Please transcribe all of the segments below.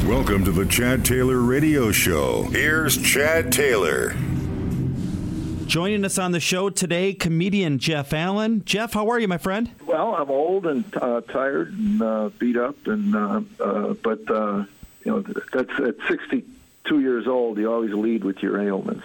Welcome to the Chad Taylor Radio Show. Here's Chad Taylor. Joining us on the show today, comedian Jeff Allen. Jeff, how are you, my friend? Well, I'm old and tired and beat up, but that's at 62 years old. You always lead with your ailments.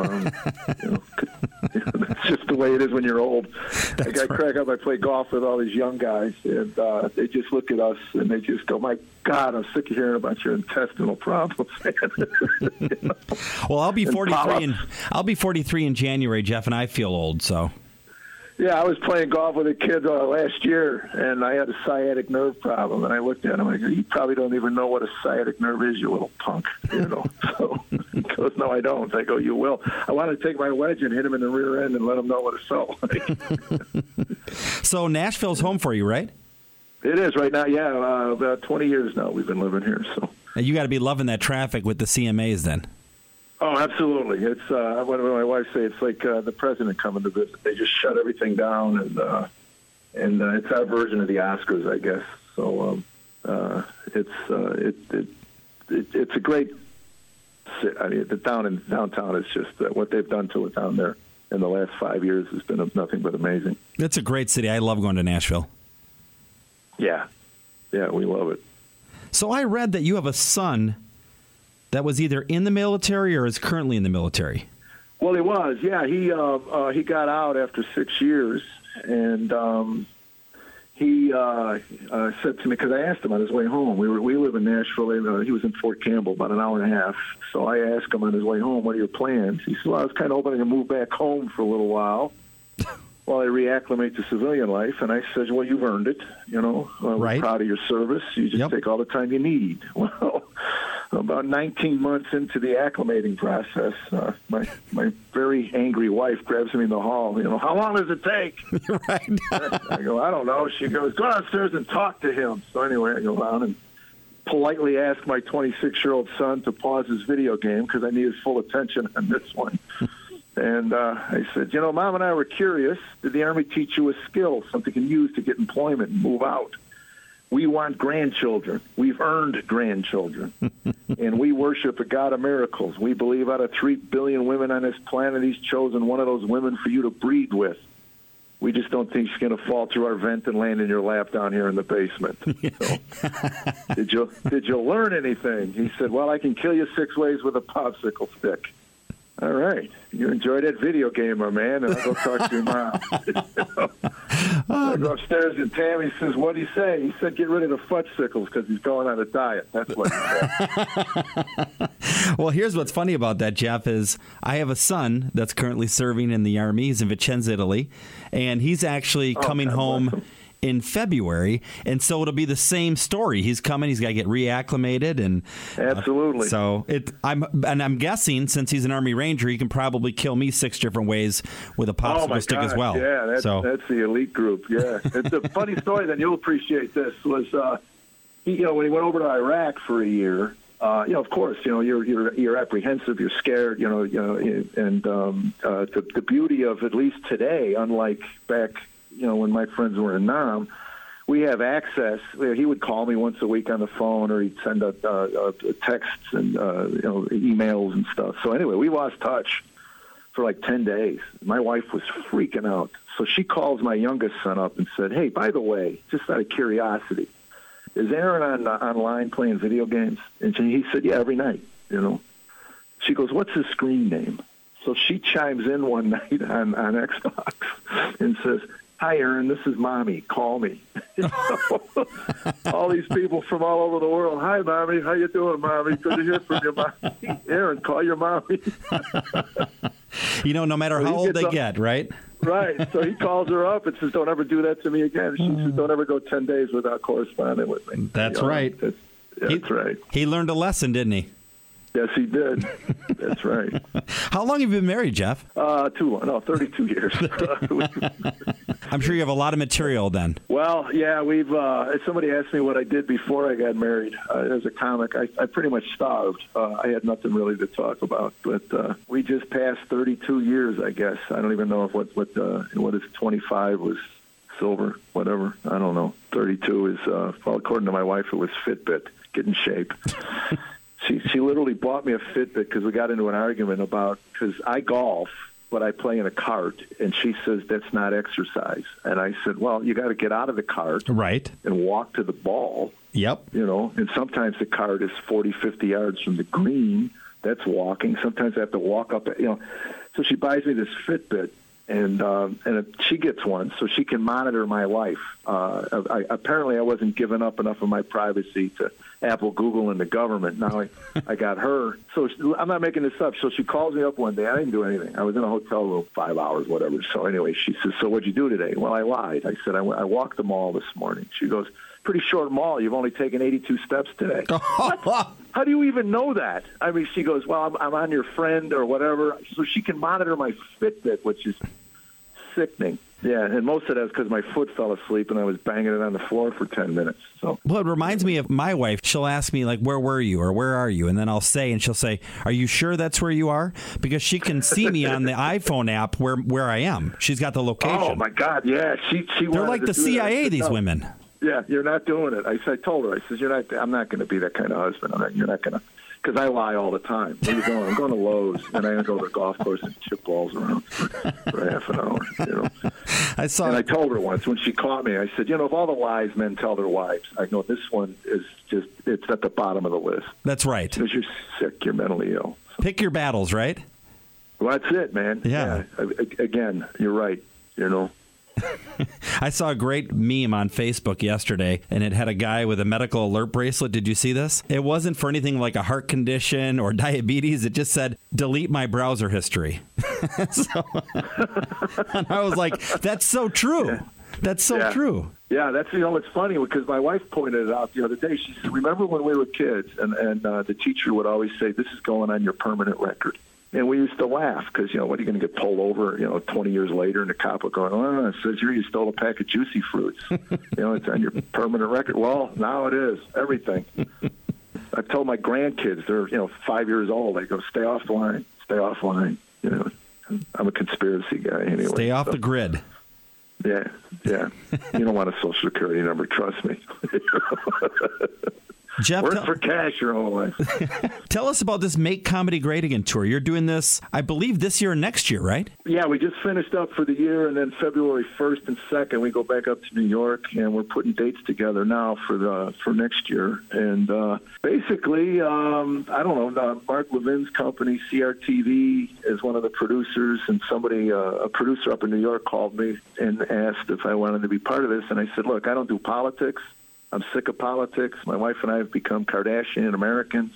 That's just the way it is when you're old. I crack up. I play golf with all these young guys, and they just look at us and they just go, "My God, I'm sick of hearing about your intestinal problems." Well, I'll be 43 in January, Jeff, and I feel old. So. Yeah, I was playing golf with a kid last year, and I had a sciatic nerve problem. And I looked at him, and I go, "You probably don't even know what a sciatic nerve is, you little punk." So he goes, "No, I don't." I go, "You will." I wanted to take my wedge and hit him in the rear end and let him know what it felt like. So Nashville's home for you, right? It is right now, yeah. About 20 years now we've been living here. So now you got to be loving that traffic with the CMAs then. Oh, absolutely. It's what my wife say. It's like the president coming to visit. They just shut everything down, and it's our version of the Oscars, I guess. So it's a great. I mean, the downtown is just what they've done to it down there in the last 5 years has been nothing but amazing. It's a great city. I love going to Nashville. Yeah, we love it. So I read that you have a son that was either in the military or is currently in the military. Well, he was. Yeah, he got out after 6 years, and he said to me, because I asked him on his way home. We live in Nashville. He was in Fort Campbell, about an hour and a half. So I asked him on his way home, "What are your plans?" He said, "Well, I was kind of hoping to move back home for a little while while I reacclimate to civilian life." And I said, "Well, you've earned it. We're proud of your service. You just take all the time you need." Well, about 19 months into the acclimating process, my very angry wife grabs me in the hall. "How long does it take?" Right. I go, "I don't know." She goes, "Go downstairs and talk to him." So anyway, I go down and politely ask my 26-year-old son to pause his video game because I need his full attention on this one. And I said, "Mom and I were curious. Did the Army teach you a skill, something you can use to get employment and move out? We want grandchildren. We've earned grandchildren. And we worship a God of miracles. We believe out of 3 billion women on this planet, he's chosen one of those women for you to breed with. We just don't think she's going to fall through our vent and land in your lap down here in the basement." So, did you learn anything? He said, "Well, I can kill you 6 ways with a popsicle stick." All right. You enjoy that video game, my man, and I'll go talk to your mom. I go upstairs, and Tammy says, "What did he say?" He said, "Get rid of the fudgesicles because he's going on a diet." That's what he said. Well, here's what's funny about that, Jeff, is I have a son that's currently serving in the Army. He's in Vicenza, Italy, and he's actually coming home in February, and so it'll be the same story. He's coming, he's got to get reacclimated, and absolutely. I'm guessing since he's an Army Ranger, he can probably kill me 6 different ways with a popsicle stick as well. Yeah, that's the elite group. Yeah, it's a funny story. Then you'll appreciate this. Was when he went over to Iraq for a year. Of course, you're apprehensive, you're scared, and the beauty of at least today, unlike back. When my friends were in Nam, we have access. He would call me once a week on the phone, or he'd send out texts and emails and stuff. So anyway, we lost touch for like 10 days. My wife was freaking out. So she calls my youngest son up and said, "Hey, by the way, just out of curiosity, is Aaron online playing video games?" And he said, "Yeah, every night." She goes, "What's his screen name?" So she chimes in one night on Xbox and says, "Hi, Aaron, this is Mommy. Call me." All these people from all over the world. "Hi, Mommy. How you doing, Mommy? Good to hear from you, Mommy." Aaron, call your Mommy. No matter how old they get, right? Right. So he calls her up and says, "Don't ever do that to me again." She says, "Don't ever go 10 days without corresponding with me." That's right. That's right. He learned a lesson, didn't he? Yes, he did. That's right. How long have you been married, Jeff? Too long. No, 32 years. I'm sure you have a lot of material then. Well, yeah, we've. Somebody asked me what I did before I got married. As a comic, I pretty much starved. I had nothing really to talk about. But we just passed 32 years, I guess. I don't even know if what is 25 was silver, whatever. I don't know. 32 is, well, according to my wife, it was Fitbit. get in shape. She literally bought me a Fitbit because we got into an argument about, because I golf, but I play in a cart, and she says that's not exercise. And I said, well, you got to get out of the cart Right. and walk to the ball. Yep. And sometimes the cart is 40, 50 yards from the green. That's walking. Sometimes I have to walk up, So she buys me this Fitbit, and she gets one so she can monitor my life. Apparently I wasn't giving up enough of my privacy to Apple, Google, and the government. Now I got her. So I'm not making this up. So she calls me up one day. I didn't do anything. I was in a hotel room 5 hours, whatever. So anyway, she says, so what'd you do today? Well, I lied. I said, I walked the mall this morning. She goes, pretty short mall. You've only taken 82 steps today. What? How do you even know that? I mean, she goes, well, I'm on your friend or whatever. So she can monitor my Fitbit, which is sickening. Yeah, and most of that is because my foot fell asleep and I was banging it on the floor for 10 minutes. So, well, it reminds me of my wife. She'll ask me, like, where were you or where are you? And then I'll say, and she'll say, are you sure that's where you are? Because she can see me on the iPhone app where I am. She's got the location. Oh, my God, yeah. They're like the CIA, these women. Yeah, you're not doing it. I told her, I said, I'm not going to be that kind of husband. You're not going to, because I lie all the time. Where are you going? I'm going to Lowe's, and I go to the golf course and chip balls around for half an hour. And I told her once when she caught me, I said, of all the lies men tell their wives, I know this one is just, it's at the bottom of the list. That's right. Because you're sick, you're mentally ill. So. Pick your battles, right? Well, that's it, man. Yeah. Again, you're right, I saw a great meme on Facebook yesterday, and it had a guy with a medical alert bracelet. Did you see this? It wasn't for anything like a heart condition or diabetes. It just said, delete my browser history. And I was like, that's so true. Yeah. That's so true. Yeah, that's it's funny because my wife pointed it out the other day. She said, remember when we were kids and the teacher would always say, this is going on your permanent record. And we used to laugh because, what are you going to get pulled over, 20 years later, and the cop will go, it says here you stole a pack of Juicy Fruits. It's on your permanent record. Well, now it is. Everything. I've told my grandkids, they're, 5 years old, they go, stay off the line, stay off the line. I'm a conspiracy guy anyway. Stay off the grid. Yeah. You don't want a Social Security number, trust me. Jeff, work for cash your whole life. Tell us about this Make Comedy Great Again tour. You're doing this, I believe, this year and next year, right? Yeah, we just finished up for the year, and then February 1st and 2nd, we go back up to New York, and we're putting dates together now for next year. And basically, I don't know, Mark Levin's company, CRTV, is one of the producers, and a producer up in New York called me and asked if I wanted to be part of this, and I said, look, I don't do politics. I'm sick of politics. My wife and I have become Kardashian Americans.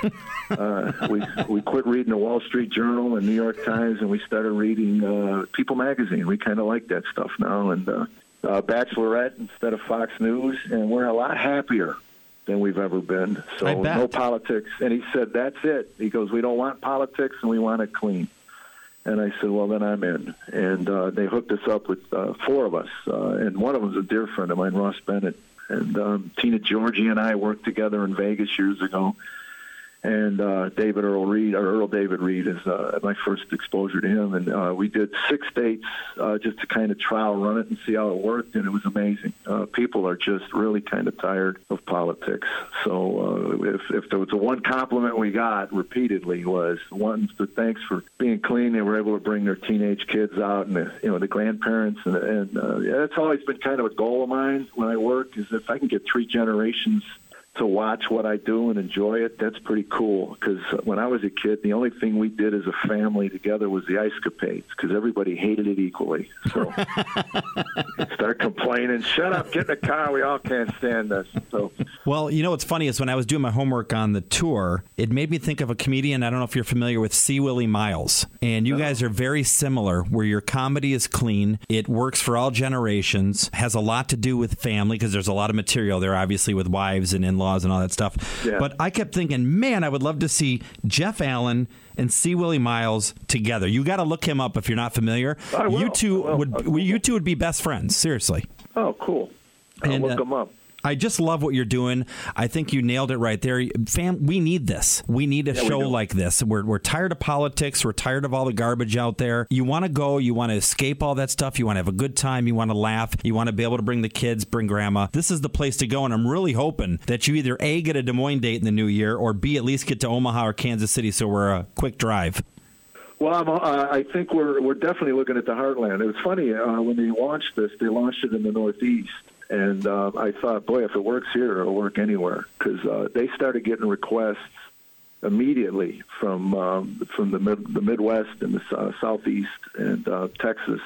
We quit reading the Wall Street Journal and New York Times, and we started reading People Magazine. We kind of like that stuff now. And Bachelorette instead of Fox News, and we're a lot happier than we've ever been. So no politics. And he said, that's it. He goes, we don't want politics, and we want it clean. And I said, well, then I'm in. And they hooked us up with 4 of us. And one of them is a dear friend of mine, Ross Bennett. And Tina Georgi and I worked together in Vegas years ago. And Earl David Reed is my first exposure to him. And we did 6 dates just to kind of trial run it and see how it worked, and it was amazing. People are just really kind of tired of politics. So if there was a one compliment we got repeatedly was thanks for being clean. They were able to bring their teenage kids out and the grandparents. And that's always been kind of a goal of mine when I work, is if I can get 3 generations to watch what I do and enjoy it, that's pretty cool. Because when I was a kid, the only thing we did as a family together was the Ice Capades, because everybody hated it equally. So start complaining, shut up, get in the car, we all can't stand this. So, well, what's funny is when I was doing my homework on the tour, it made me think of a comedian. I don't know if you're familiar with C. Willie Miles. And you guys are very similar, where your comedy is clean. It works for all generations, has a lot to do with family, because there's a lot of material there, obviously, with wives and in-laws and all that stuff. Yeah. But I kept thinking, man, I would love to see Jeff Allen and C. Willie Miles together. You got to look him up if you're not familiar. You two would be best friends, seriously. Oh, cool. I'll look him up. I just love what you're doing. I think you nailed it right there. Fam, we need this. We need a show like this. We're tired of politics. We're tired of all the garbage out there. You want to go. You want to escape all that stuff. You want to have a good time. You want to laugh. You want to be able to bring the kids, bring grandma. This is the place to go, and I'm really hoping that you either A, get a Des Moines date in the new year, or B, at least get to Omaha or Kansas City so we're a quick drive. Well, I think we're definitely looking at the Heartland. It was funny, when they launched this, they launched it in the Northeast. And I thought, boy, if it works here, it'll work anywhere. Because they started getting requests immediately from the Midwest and the Southeast and Texas.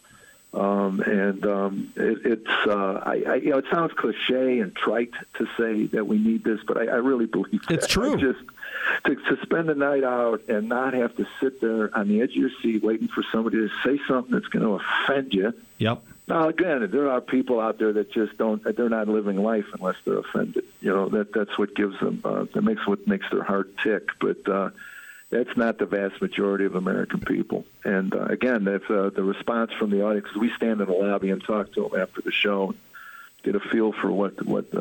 It sounds cliche and trite to say that we need this, but I really believe that. It's true. Just to spend the night out and not have to sit there on the edge of your seat waiting for somebody to say something that's going to offend you. Yep. Now, again, there are people out there that just they're not living life unless they're offended. That's what gives them, what makes their heart tick. But that's not the vast majority of American people. And again, if the response from the audience, because we stand in the lobby and talk to them after the show, get a feel for what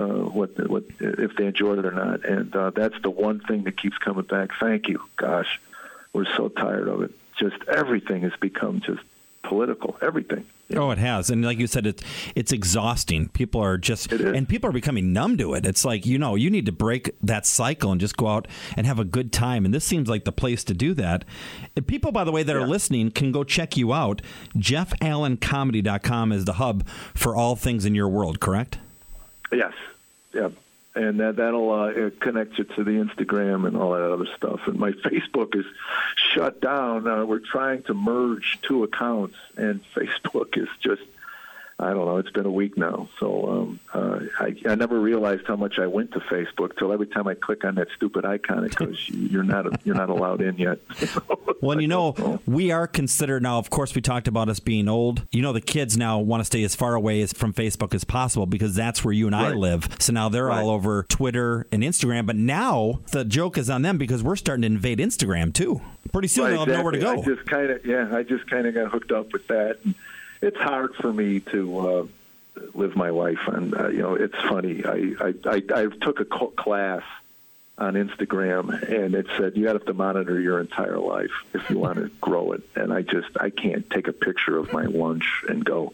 if they enjoyed it or not. And that's the one thing that keeps coming back. Thank you. Gosh, we're so tired of it. Just everything has become just political. Everything. Oh, it has. And like you said, it's exhausting. People are people are becoming numb to it. It's like, you need to break that cycle and just go out and have a good time. And this seems like the place to do that. And people, by the way, that are listening can go check you out. JeffAllenComedy.com is the hub for all things in your world, correct? Yes. Yeah. And that'll connect you to the Instagram and all that other stuff. And my Facebook is shut down. We're trying to merge two accounts, and Facebook is just, I don't know, it's been a week now. So I never realized how much I went to Facebook till every time I click on that stupid icon, it goes, you're not allowed in yet. Well, we are considered now, of course, we talked about us being old. The kids now want to stay as far away from Facebook as possible because that's where you and I live. So now they're all over Twitter and Instagram. But now the joke is on them because we're starting to invade Instagram, too. Pretty soon they'll have nowhere to go. I just kind of got hooked up with that. And it's hard for me to live my life, and it's funny. I took a class on Instagram, and it said you have to monitor your entire life if you want to grow it. And I can't take a picture of my lunch and go,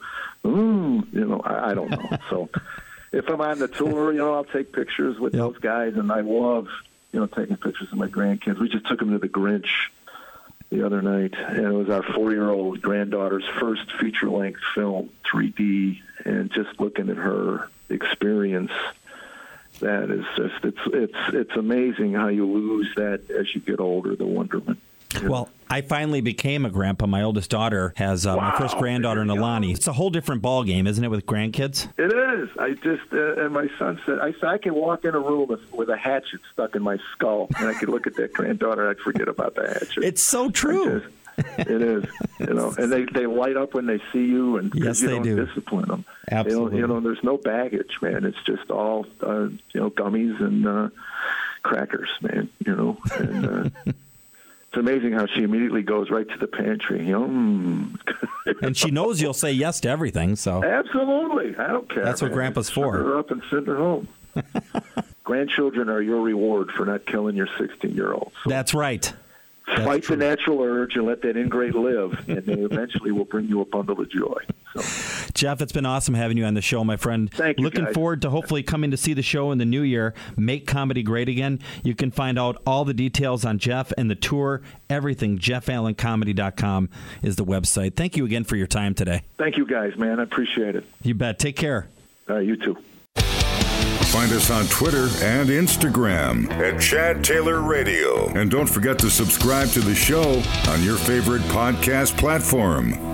I don't know. So if I'm on the tour, I'll take pictures with those guys, and I love taking pictures of my grandkids. We just took them to the Grinch the other night, and it was our 4-year-old granddaughter's first feature-length film, 3D, and just looking at her experience, that is just, it's amazing how you lose that as you get older, the wonderment. Well, I finally became a grandpa. My oldest daughter has my first granddaughter, Nalani. It's a whole different ball game, isn't it, with grandkids? It is. And my son said, I can walk in a room with a hatchet stuck in my skull, and I could look at that granddaughter, and I'd forget about the hatchet. It's so true. It is, and they light up when they see you, and yes, you they don't do. discipline them. Absolutely. There's no baggage, man. It's just all, gummies and crackers, man. And it's amazing how she immediately goes right to the pantry. And she knows you'll say yes to everything. So absolutely, I don't care. That's what Grandpa's for. Send her up and send her home. Grandchildren are your reward for not killing your 16-year-old. So that's right. Fight the natural urge and let that ingrate live, and they eventually will bring you a bundle of joy. So. Jeff, it's been awesome having you on the show, my friend. Thank you, Looking forward to hopefully coming to see the show in the new year. Make comedy great again. You can find out all the details on Jeff and the tour. Everything, JeffAllenComedy.com is the website. Thank you again for your time today. Thank you, guys, man. I appreciate it. You bet. Take care. You too. Find us on Twitter and Instagram at Chad Taylor Radio. And don't forget to subscribe to the show on your favorite podcast platform.